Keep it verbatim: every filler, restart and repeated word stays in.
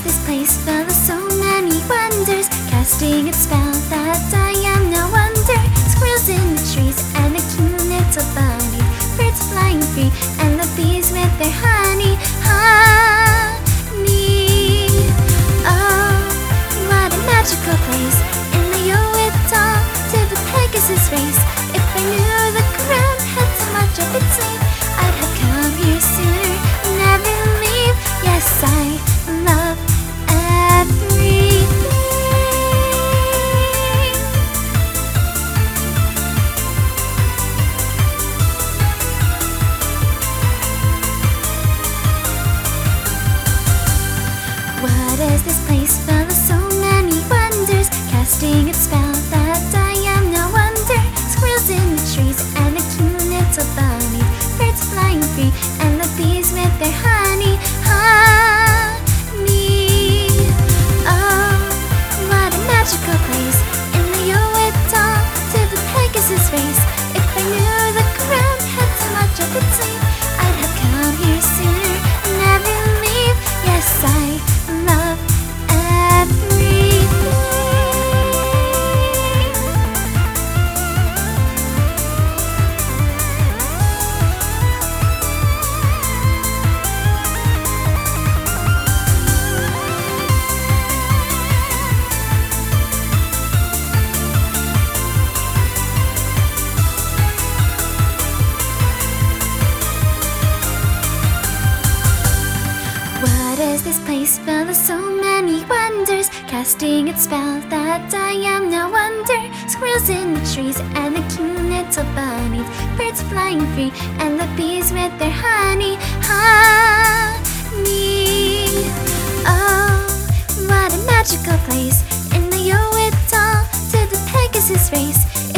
this place full of so many wonders, casting its spell that I am no wonder. Squirrels in the trees and the cute little bunny, birds flying free and the bees with their honey. Honey, oh, what a magical place. In the owe-it all to the Pegasus race. If I knew the ground had so much of its sleep, I'd have come here sooner, never leave. Yes, I love everything. What is this place full of so many wonders, casting its spell that I am no wonder. Squirrels in the trees and the cute little bunny, birds flying free and the bees with their honey. Honey, oh, what a magical place. In the owe-it-all to the Pegasus race. If I knew the ground had so much of its sleep, I'd have come here sooner, never leave. Yes, I love everything. What is this place full of so many wonders, casting its spell that I am no wonder. Squirrels in the trees and the cute little bunnies, birds flying free and the bees with their honey. Honey, oh, what a magical place. In the owe-it-all to the Pegasus race.